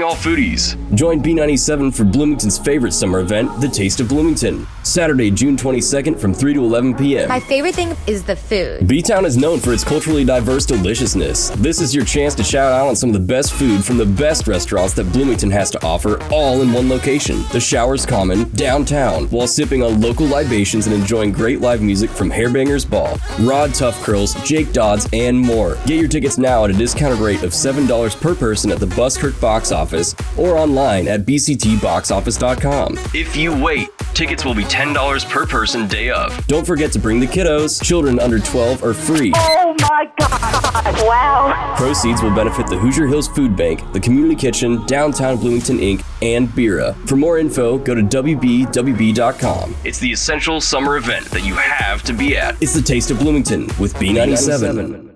all foodies. Join B97 for Bloomington's favorite summer event, The Taste of Bloomington. Saturday, June 22nd from 3 to 11 p.m. My favorite thing is the food. B-Town is known for its culturally diverse deliciousness. This is your chance to shout out on some of the best food from the best restaurants that Bloomington has to offer, all in one location, the Showers Common, downtown, while sipping on local libations and enjoying great live music from Hairbangers Ball, Rod Tough Curls, Jake Dodds, and more. Get your tickets now at a discounted rate of $7 per person at the Buskirk box office or online at bctboxoffice.com. If you wait, tickets will be $10 per person day of. Don't forget to bring the kiddos. Children under 12 are free. Oh my God! Wow! Proceeds will benefit the Hoosier Hills Food Bank, the Community Kitchen, Downtown Bloomington Inc., and BIRA. For more info, go to wbwb.com. It's the essential summer event that you have to be at. It's the Taste of Bloomington with B97.